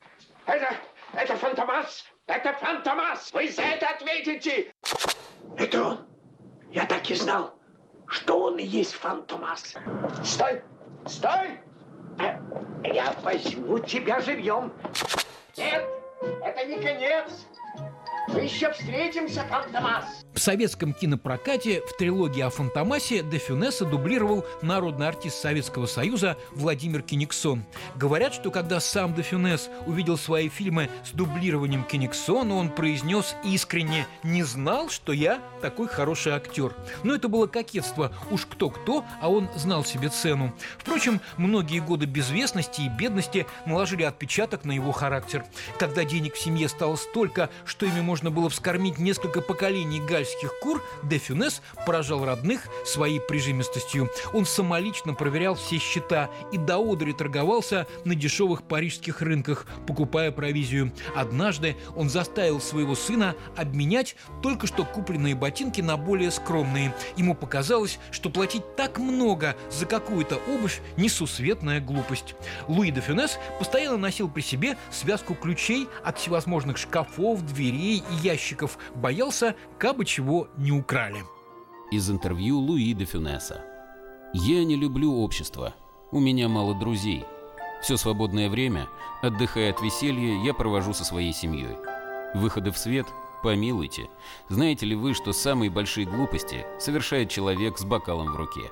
Это Фантомас! Это Фантомас! Вы за это ответите! Это он! Я так и знал, что он и есть Фантомас. Стой! Стой! Я возьму тебя живьем. Нет, это не конец. Мы еще встретимся, Фантомас. В советском кинопрокате в трилогии о Фантомасе де Фюнеса дублировал народный артист Советского Союза Владимир Кениксон. Говорят, что когда сам де Фюнес увидел свои фильмы с дублированием Кениксона, он произнес искренне: «Не знал, что я такой хороший актер». Но это было кокетство. Уж кто-кто, а он знал себе цену. Впрочем, многие годы безвестности и бедности наложили отпечаток на его характер. Когда денег в семье стало столько, что ими можно было вскормить несколько поколений гальских кур, де Фюнес поражал родных своей прижимистостью. Он самолично проверял все счета и до одури торговался на дешевых парижских рынках, покупая провизию. Однажды он заставил своего сына обменять только что купленные ботинки на более скромные. Ему показалось, что платить так много за какую-то обувь – несусветная глупость. Луи де Фюнес постоянно носил при себе связку ключей от всевозможных шкафов, дверей и ящиков. Боялся, кабы чего не украли. Из интервью Луи де Фюнеса. «Я не люблю общество. У меня мало друзей. Все свободное время, отдыхая от веселья, я провожу со своей семьей. Выходы в свет – помилуйте. Знаете ли вы, что самые большие глупости совершает человек с бокалом в руке?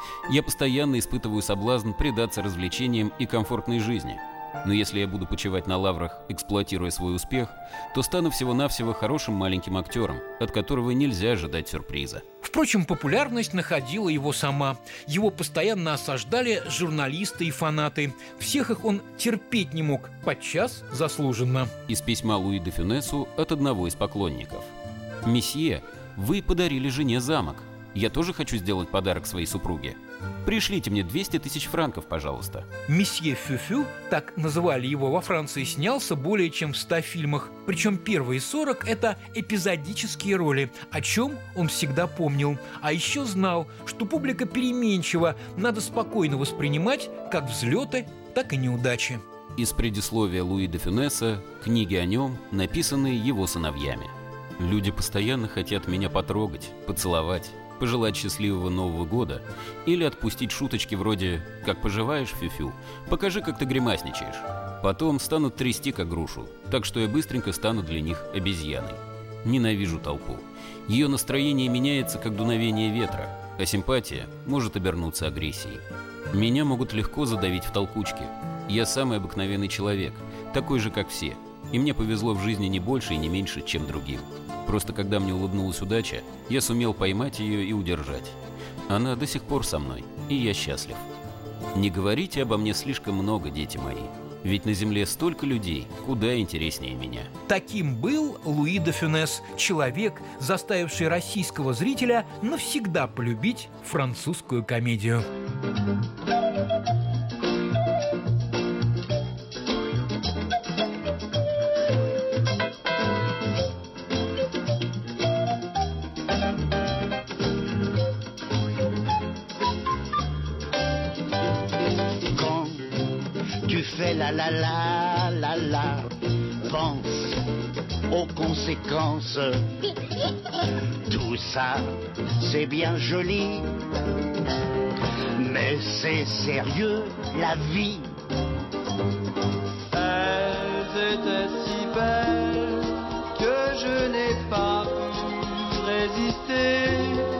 Я постоянно испытываю соблазн предаться развлечениям и комфортной жизни. Но если я буду почивать на лаврах, эксплуатируя свой успех, то стану всего-навсего хорошим маленьким актером, от которого нельзя ожидать сюрприза». Впрочем, популярность находила его сама. Его постоянно осаждали журналисты и фанаты. Всех их он терпеть не мог, подчас заслуженно. Из письма Луи де Фюнесу от одного из поклонников. «Месье, вы подарили жене замок. Я тоже хочу сделать подарок своей супруге. Пришлите мне 200 тысяч франков, пожалуйста». Месье Фюфю, так называли его во Франции, снялся более чем в 100 фильмах. Причем первые 40 – это эпизодические роли, о чем он всегда помнил. А еще знал, что публика переменчива, надо спокойно воспринимать как взлеты, так и неудачи. Из предисловия Луи де Фюнеса книги о нем, написанные его сыновьями. «Люди постоянно хотят меня потрогать, поцеловать, пожелать счастливого Нового года или отпустить шуточки вроде «Как поживаешь, Фюфю? Покажи, как ты гримасничаешь». Потом станут трясти как грушу, так что я быстренько стану для них обезьяной. Ненавижу толпу. Ее настроение меняется, как дуновение ветра, а симпатия может обернуться агрессией. Меня могут легко задавить в толкучке. Я самый обыкновенный человек, такой же, как все, и мне повезло в жизни не больше и не меньше, чем другим. Просто когда мне улыбнулась удача, я сумел поймать ее и удержать. Она до сих пор со мной, и я счастлив. Не говорите обо мне слишком много, дети мои, ведь на земле столько людей, куда интереснее меня». Таким был Луи де Фюнес, человек, заставивший российского зрителя навсегда полюбить французскую комедию. Fais la la la la la, pense aux conséquences. Tout ça, c'est bien joli, mais c'est sérieux la vie. Elles étaient si belles que je n'ai pas pu résister.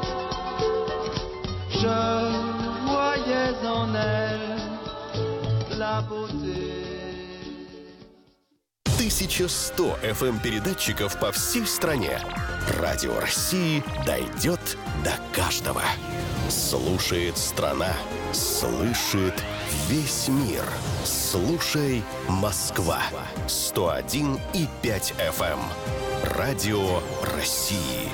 Je voyais en elles la beauté. 1100 FM-передатчиков по всей стране. Радио России дойдет до каждого. Слушает страна, слышит весь мир. Слушай, Москва, 101,5 FM. Радио России.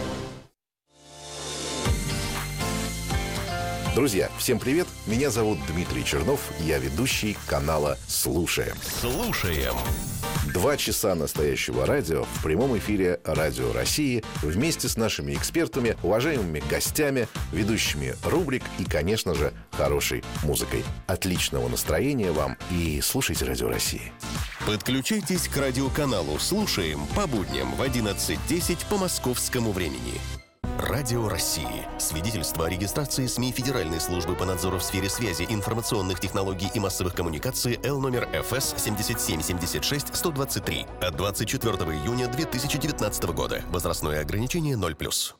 Друзья, всем привет! Меня зовут Дмитрий Чернов, я ведущий канала «Слушаем». Слушаем. 2 часа настоящего радио в прямом эфире Радио России вместе с нашими экспертами, уважаемыми гостями, ведущими рубрик и, конечно же, хорошей музыкой. Отличного настроения вам и слушайте Радио России. Подключайтесь к радиоканалу «Слушаем» по будням в 11:10 по московскому времени. Радио России. Свидетельство о регистрации СМИ Федеральной службы по надзору в сфере связи, информационных технологий и массовых коммуникаций Л номер ФС 7776-123 от 24 июня 2019 года. Возрастное ограничение 0+.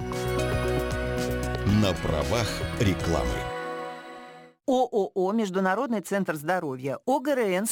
На правах рекламы. ООО «Международный центр здоровья», ОГРН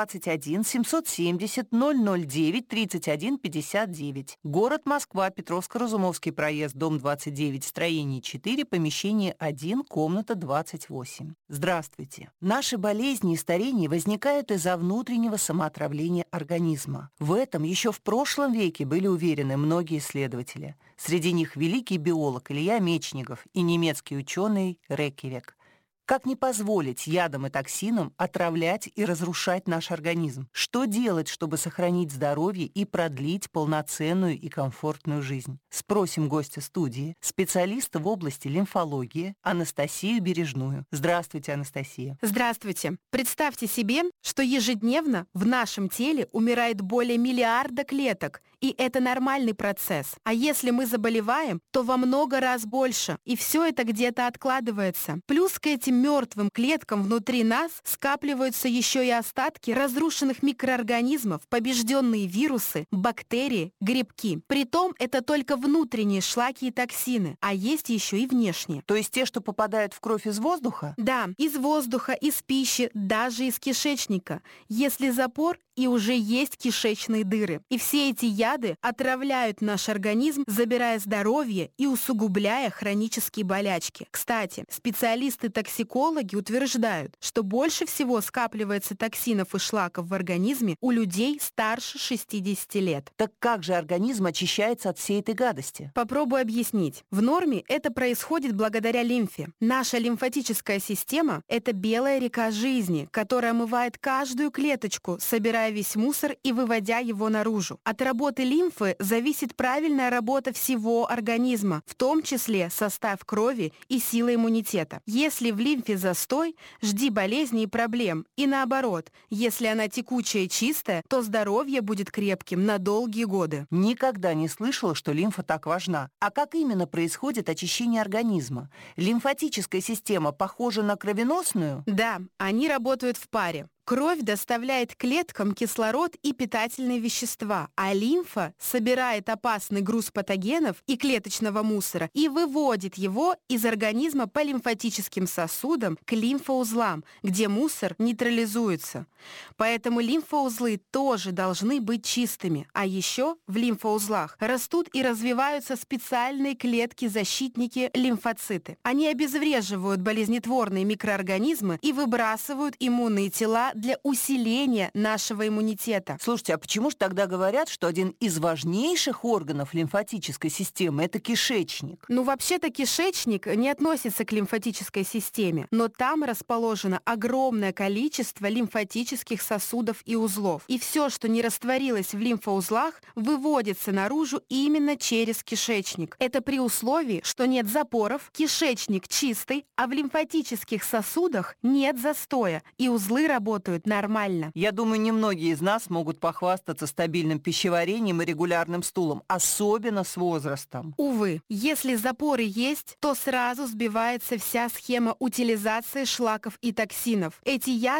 121 770 009 31 59. Город Москва, Петровско-Разумовский проезд, дом 29, строение 4, помещение 1, комната 28. Здравствуйте. Наши болезни и старение возникают из-за внутреннего самоотравления организма. В этом еще в прошлом веке были уверены многие исследователи. Среди них великий биолог Илья Мечников и немецкий ученый Реккевек. Как не позволить ядам и токсинам отравлять и разрушать наш организм? Что делать, чтобы сохранить здоровье и продлить полноценную и комфортную жизнь? Спросим гостя студии, специалиста в области лимфологии Анастасию Бережную. Здравствуйте, Анастасия. Здравствуйте. Представьте себе, что ежедневно в нашем теле умирает более миллиарда клеток, и это нормальный процесс. А если мы заболеваем, то во много раз больше, и все это где-то откладывается. Плюс к этим мертвым клеткам внутри нас скапливаются еще и остатки разрушенных микроорганизмов, побежденные вирусы, бактерии, грибки. Притом это только внутренние шлаки и токсины, а есть еще и внешние. То есть те, что попадают в кровь из воздуха? Да, из воздуха, из пищи, даже из кишечника. Если запор, и уже есть кишечные дыры. И все эти яды отравляют наш организм, забирая здоровье и усугубляя хронические болячки. Кстати, специалисты-токсикологи утверждают, что больше всего скапливается токсинов и шлаков в организме у людей старше 60 лет. Так как же организм очищается от всей этой гадости? Попробую объяснить. В норме это происходит благодаря лимфе. Наша лимфатическая система – это белая река жизни, которая омывает каждую клеточку, собирая весь мусор и выводя его наружу. От работы лимфы зависит правильная работа всего организма, в том числе состав крови и сила иммунитета. Если в лимфе застой, жди болезней и проблем. И наоборот, если она текучая и чистая, то здоровье будет крепким на долгие годы. Никогда не слышала, что лимфа так важна. А как именно происходит очищение организма? Лимфатическая система похожа на кровеносную? Да, они работают в паре. Кровь доставляет клеткам кислород и питательные вещества, а лимфа собирает опасный груз патогенов и клеточного мусора и выводит его из организма по лимфатическим сосудам к лимфоузлам, где мусор нейтрализуется. Поэтому лимфоузлы тоже должны быть чистыми. А еще в лимфоузлах растут и развиваются специальные клетки-защитники лимфоциты. Они обезвреживают болезнетворные микроорганизмы и выбрасывают иммунные тела для усиления нашего иммунитета. Слушайте, а почему же тогда говорят, что один из важнейших органов лимфатической системы – это кишечник? Ну, вообще-то кишечник не относится к лимфатической системе, но там расположено огромное количество лимфатических сосудов и узлов. И все, что не растворилось в лимфоузлах, выводится наружу именно через кишечник. Это при условии, что нет запоров, кишечник чистый, а в лимфатических сосудах нет застоя, и узлы работают нормально. Я думаю, немногие из нас могут похвастаться стабильным пищеварением и регулярным стулом, особенно с возрастом. Увы, если запоры есть, то сразу сбивается вся схема утилизации шлаков и токсинов. Эти яды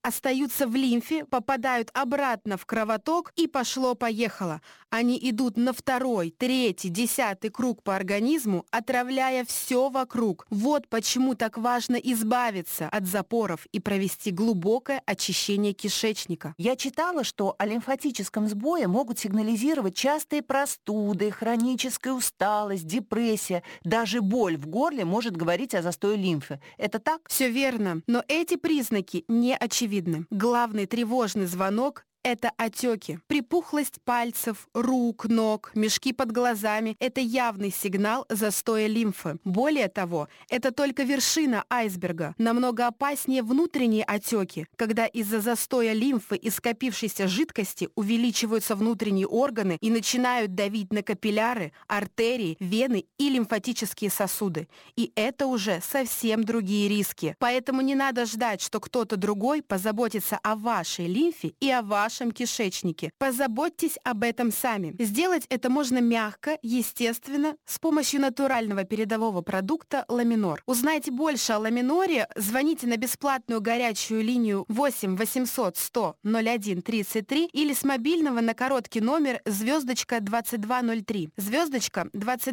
остаются в лимфе, попадают обратно в кровоток и пошло-поехало. Они идут на 2-й, 3-й, 10-й круг по организму, отравляя все вокруг. Вот почему так важно избавиться от запоров и провести глубокое очищение кишечника. Я читала, что о лимфатическом сбое могут сигнализировать частые простуды, хроническая усталость, депрессия. Даже боль в горле может говорить о застое лимфы. Это так? Все верно, но эти признаки не очевидны. Главный тревожный звонок – это отеки. Припухлость пальцев, рук, ног, мешки под глазами – это явный сигнал застоя лимфы. Более того, это только вершина айсберга. Намного опаснее внутренние отеки, когда из-за застоя лимфы и скопившейся жидкости увеличиваются внутренние органы и начинают давить на капилляры, артерии, вены и лимфатические сосуды. И это уже совсем другие риски. Поэтому не надо ждать, что кто-то другой позаботится о вашей лимфе и о вашем кишечнике. Позаботьтесь об этом сами. Сделать это можно мягко, естественно, с помощью натурального передового продукта Ламинор. Узнайте больше о Ламиноре, звоните на бесплатную горячую линию 8 800 100 01 33 или с мобильного на короткий номер звездочка 2203. Звездочка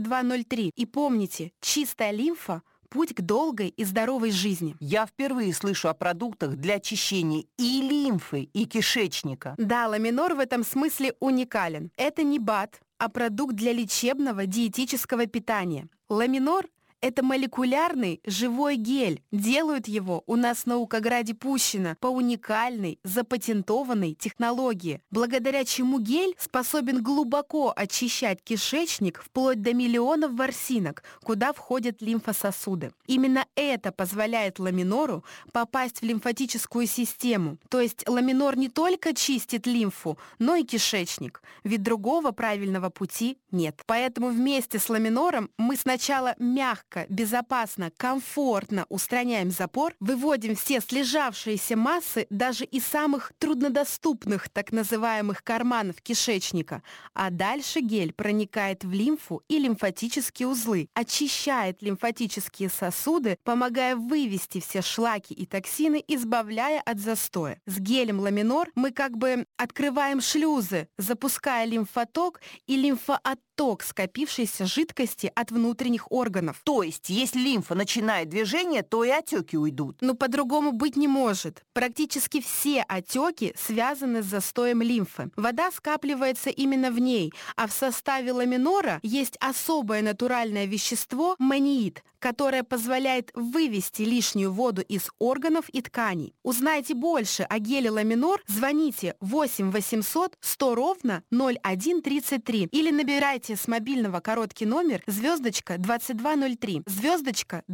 2203. И помните, чистая лимфа – путь к долгой и здоровой жизни. Я впервые слышу о продуктах для очищения и лимфы, и кишечника. Да, Ламинор в этом смысле уникален. Это не БАД, а продукт для лечебного диетического питания. Ламинор – это молекулярный живой гель. Делают его у нас в Наукограде Пущино по уникальной, запатентованной технологии, благодаря чему гель способен глубоко очищать кишечник вплоть до миллионов ворсинок, куда входят лимфососуды. Именно это позволяет Ламинору попасть в лимфатическую систему. То есть Ламинор не только чистит лимфу, но и кишечник. Ведь другого правильного пути нет. Поэтому вместе с Ламинором мы сначала мягко, безопасно, комфортно устраняем запор, выводим все слежавшиеся массы даже из самых труднодоступных так называемых карманов кишечника, а дальше гель проникает в лимфу и лимфатические узлы, очищает лимфатические сосуды, помогая вывести все шлаки и токсины, избавляя от застоя. С гелем Ламинор мы как бы открываем шлюзы, запуская лимфоток и лимфоотток скопившейся жидкости от внутренних органов. То есть, если лимфа начинает движение, то и отеки уйдут. Но по-другому быть не может. Практически все отеки связаны с застоем лимфы. Вода скапливается именно в ней, а в составе Ламинора есть особое натуральное вещество маниит, которое позволяет вывести лишнюю воду из органов и тканей. Узнайте больше о геле Ламинор, звоните 8 800 100 ровно 01 33 или набирайте с мобильного короткий номер звездочка 2203. Звездочка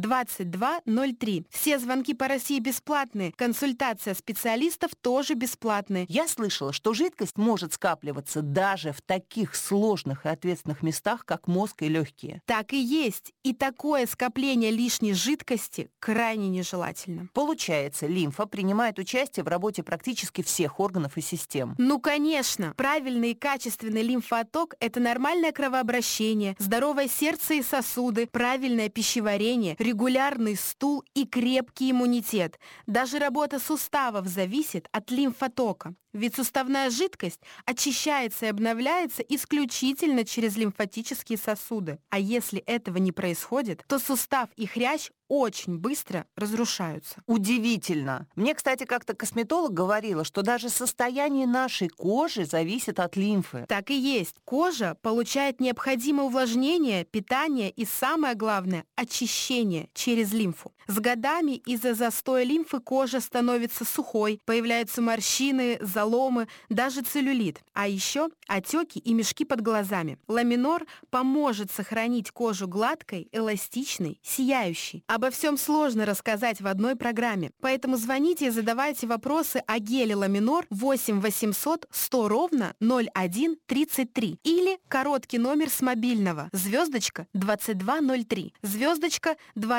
2203. Все звонки по России бесплатные. Консультация специалистов тоже бесплатные. Я слышала, что жидкость может скапливаться даже в таких сложных и ответственных местах, как мозг и легкие. Так и есть. И такое скопление лишней жидкости крайне нежелательно. Получается, лимфа принимает участие в работе практически всех органов и систем. Ну, конечно. Правильный и качественный лимфоотток – это нормальное кровообращение, здоровое сердце и сосуды, правильное пищеварение, регулярный стул и крепкий иммунитет. Даже работа суставов зависит от лимфотока. Ведь суставная жидкость очищается и обновляется исключительно через лимфатические сосуды. А если этого не происходит, то сустав и хрящ очень быстро разрушаются. Удивительно. Мне, кстати, как-то косметолог говорила, что даже состояние нашей кожи зависит от лимфы. Так и есть. Кожа получает необходимое увлажнение, питание и, самое главное, очищение через лимфу. С годами из-за застоя лимфы кожа становится сухой, появляются морщины, заломы, даже целлюлит. А еще отеки и мешки под глазами. Ламинор поможет сохранить кожу гладкой, эластичной, сияющей. Обо всем сложно рассказать в одной программе. Поэтому звоните и задавайте вопросы о геле Ламинор 8 800 100 ровно 01 33 или короткий номер с мобильного звездочка 2203. Звездочка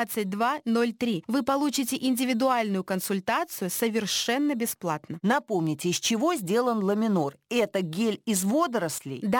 2203. Вы получите индивидуальную консультацию совершенно бесплатно. Напомните, из чего сделан Ламинор? Это гель из водорослей? Да.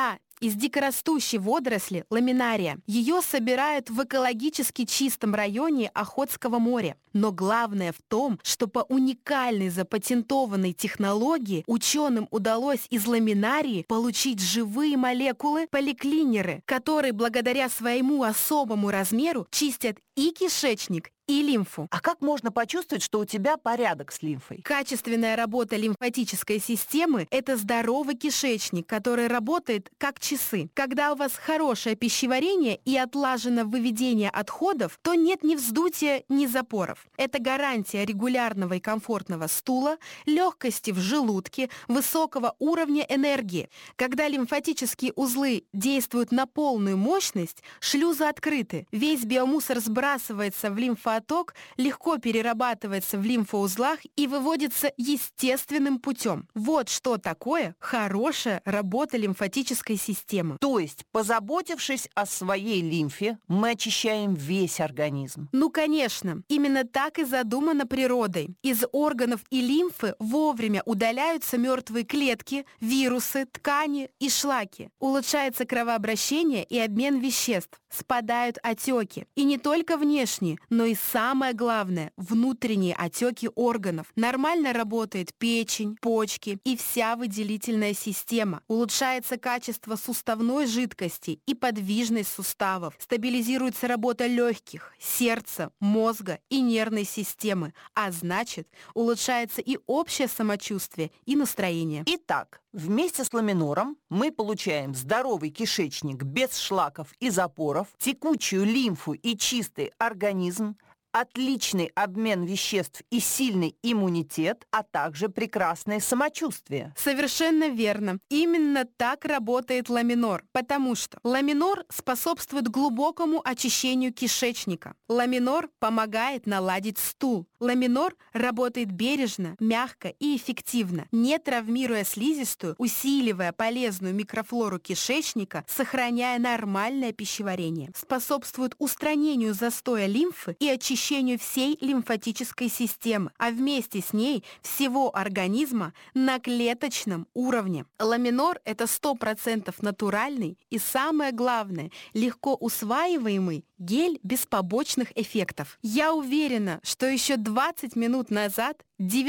из дикорастущей водоросли ламинария. Ее собирают в экологически чистом районе Охотского моря. Но главное в том, что по уникальной запатентованной технологии ученым удалось из ламинарии получить живые молекулы поликлинеры, которые благодаря своему особому размеру чистят и кишечник, и лимфу. А как можно почувствовать, что у тебя порядок с лимфой? Качественная работа лимфатической системы – это здоровый кишечник, который работает как часы. Когда у вас хорошее пищеварение и отлажено выведение отходов, то нет ни вздутия, ни запоров. Это гарантия регулярного и комфортного стула, легкости в желудке, высокого уровня энергии. Когда лимфатические узлы действуют на полную мощность, шлюзы открыты, весь биомусор сбрасывается в лимфооток, легко перерабатывается в лимфоузлах и выводится естественным путем. Вот что такое хорошая работа лимфатической системы. То есть, позаботившись о своей лимфе, мы очищаем весь организм. Ну, конечно. Именно так и задумано природой. Из органов и лимфы вовремя удаляются мертвые клетки, вирусы, ткани и шлаки. Улучшается кровообращение и обмен веществ. Спадают отеки. И не только внешние, но и самое главное – внутренние отеки органов. Нормально работает печень, почки и вся выделительная система. Улучшается качество суставной жидкости и подвижность суставов. Стабилизируется работа легких, сердца, мозга и нервной системы. А значит, улучшается и общее самочувствие, и настроение. Итак, вместе с ламинором мы получаем здоровый кишечник без шлаков и запоров, текучую лимфу и чистый организм, отличный обмен веществ и сильный иммунитет, а также прекрасное самочувствие. Совершенно верно. Именно так работает ламинор, потому что ламинор способствует глубокому очищению кишечника. Ламинор помогает наладить стул. Ламинор работает бережно, мягко и эффективно, не травмируя слизистую, усиливая полезную микрофлору кишечника, сохраняя нормальное пищеварение. Способствует устранению застоя лимфы и очищению всей лимфатической системы, а вместе с ней всего организма на клеточном уровне. Ламинор – это 100% натуральный и, самое главное, легко усваиваемый гель без побочных эффектов. Я уверена, что еще 20 минут назад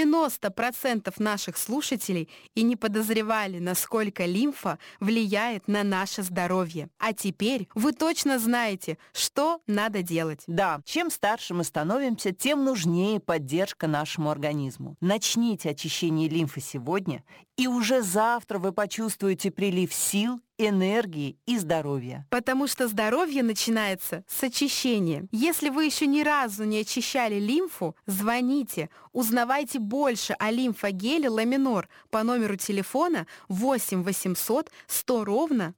90% наших слушателей и не подозревали, насколько лимфа влияет на наше здоровье. А теперь вы точно знаете, что надо делать. Да, чем старше мы становимся, тем нужнее поддержка нашему организму. Начните очищение лимфы сегодня, и уже завтра вы почувствуете прилив сил, энергии и здоровья. Потому что здоровье начинается с очищения. Если вы еще ни разу не очищали лимфу, звоните, узнавайте больше о лимфогеле ламинор по номеру телефона 8 800 100 ровно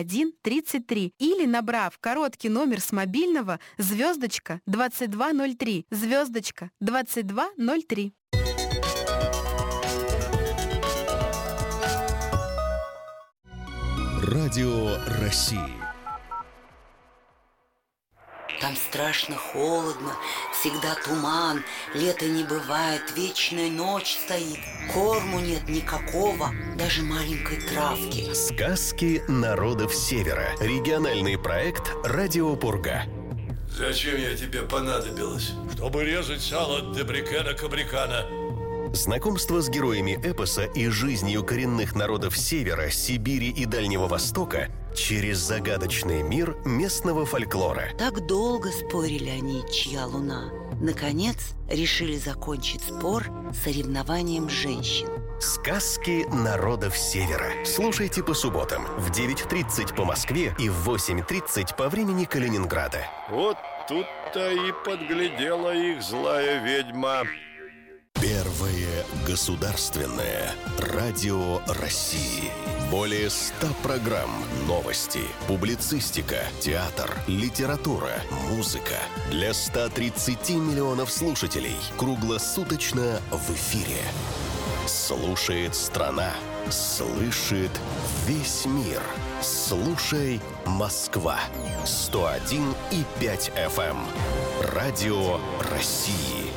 0133 или набрав короткий номер с мобильного звездочка 2203, звездочка 2203. Радио России. Там страшно холодно, всегда туман, лета не бывает, вечная ночь стоит, корму нет никакого, даже маленькой травки. Сказки народов Севера. Региональный проект «Радио Пурга». Зачем я тебе понадобилась? Чтобы резать сало Дебрикена-Кабрикана. Знакомство с героями эпоса и жизнью коренных народов Севера, Сибири и Дальнего Востока через загадочный мир местного фольклора. Так долго спорили они, чья луна. Наконец, решили закончить спор соревнованием женщин. Сказки народов Севера. Слушайте по субботам в 9:30 по Москве и в 8:30 по времени Калининграда. Вот тут-то и подглядела их злая ведьма. Первое государственное радио России. Более 100 программ, новости, публицистика, театр, литература, музыка. Для 130 миллионов слушателей. Круглосуточно в эфире. Слушает страна. Слышит весь мир. Слушай, Москва. 101,5 FM. Радио России.